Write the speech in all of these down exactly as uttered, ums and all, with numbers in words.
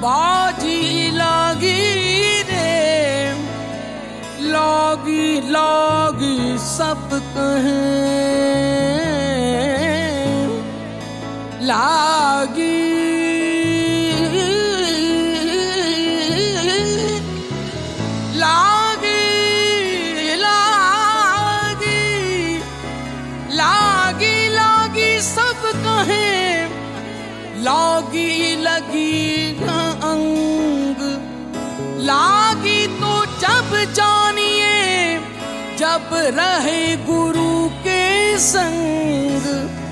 बाजी लागी रे लागी लागी सब कहें लागी लागी लागी लागी लागी सब कहें लागी लगी न अंग लागी तो जब जानिए जब रहे गुरु के संग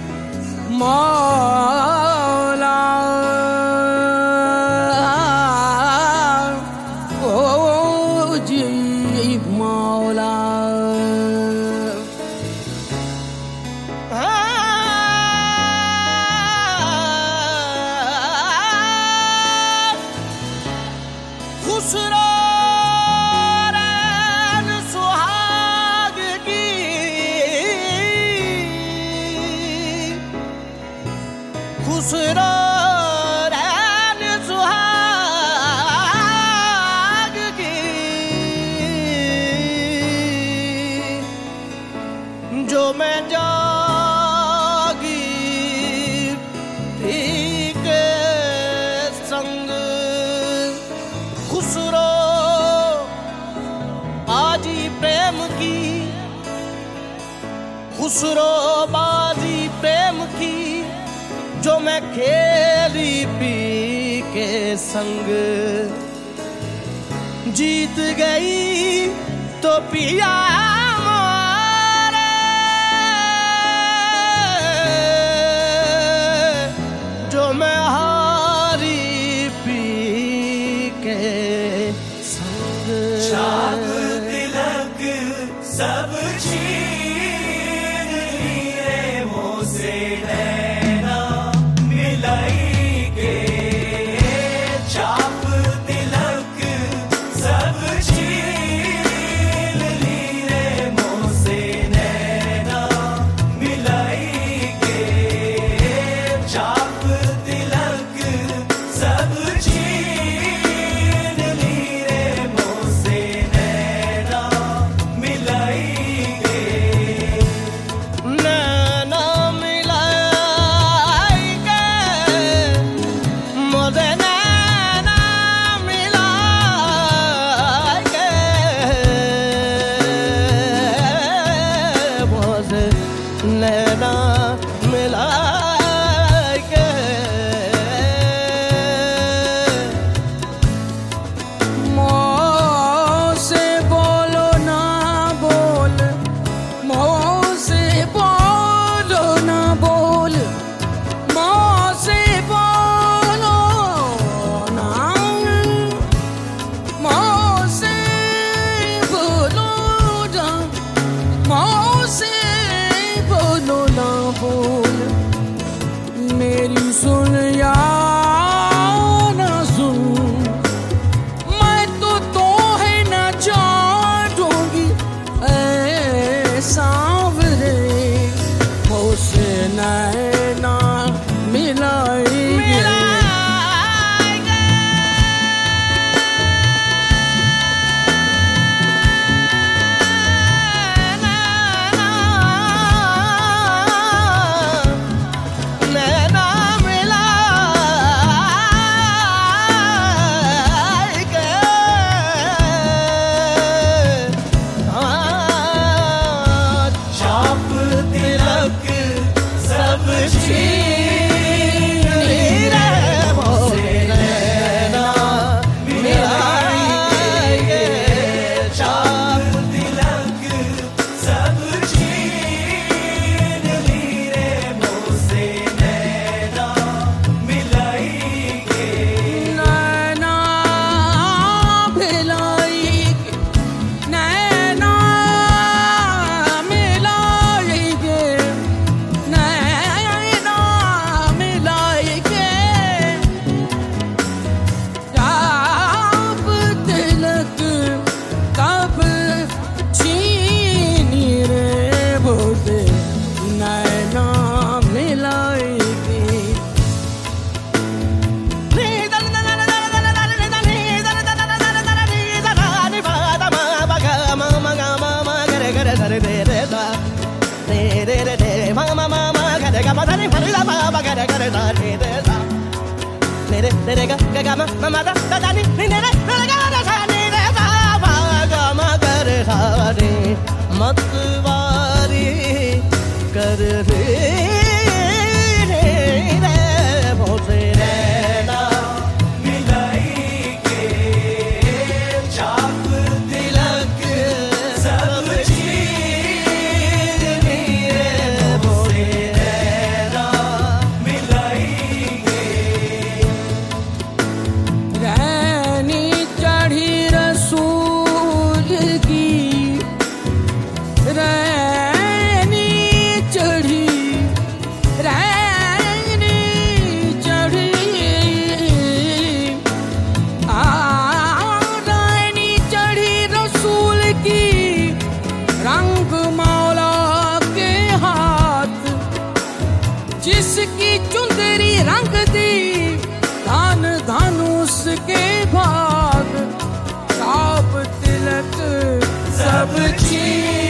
मौला ओ जी मौला खुसरो रैन सुहाग की खुसरो रैन सुहाग की जो मैं जागी ठीक संग खुसरो बाजी प्रेम की खुसरो बाजी प्रेम की जो मैं खेली पी के संग जीत गई तो पिया मोरे जो मैं हारी पी के संग चाप तिलक सब छीन लिए मुँह से नैना मिलाई के चाप तिलक सब छीन लिए मुँह से नैना मिलाई के चाप तिलक सब छीन लिए मुँह से नैना मिलाई के नैना मिलाई के मोदे नैना मिलाई के मोदे नैना मिलाई के मोह से बोलो ना बोल मोह से बोलो ना बोल मोह से बोलो ना मोह से बोलो ना मोह से बोलो ना बोल मेरी सुन या ना सुन मैं तो तो है न जाऊंगी ऐ सांवरे मुझसे नैना मिलाएंगे नैना मिलाएंगे हाँ चाप तिलक सब छीन लिए मुँह से नैना मिलाएंगे चाप तिलक सब छीन लिए मुँह से नैना मिलाएंगे नैना मिलाएंगे नैना मिलाएंगे नैना ga ga ga da ni de sa ni re re ga ga ga ma ma da da ni ni re re ga da sa ni de sa ma ga ma ga re sa ni मतवारी कर रे रे रे भोसे रहना मिलाएंगे चाप तिलक सब चीज रे भोसे रहना मिलाएंगे रहनी चढ़ी रसूल की रहनी चढ़ी रहनी चढ़ी आ रहनी चढ़ी रसूल की रंग मौला के हाथ जिसकी चुंदरी रंग दी धन धनुष के भाग साप तिलक सब चीज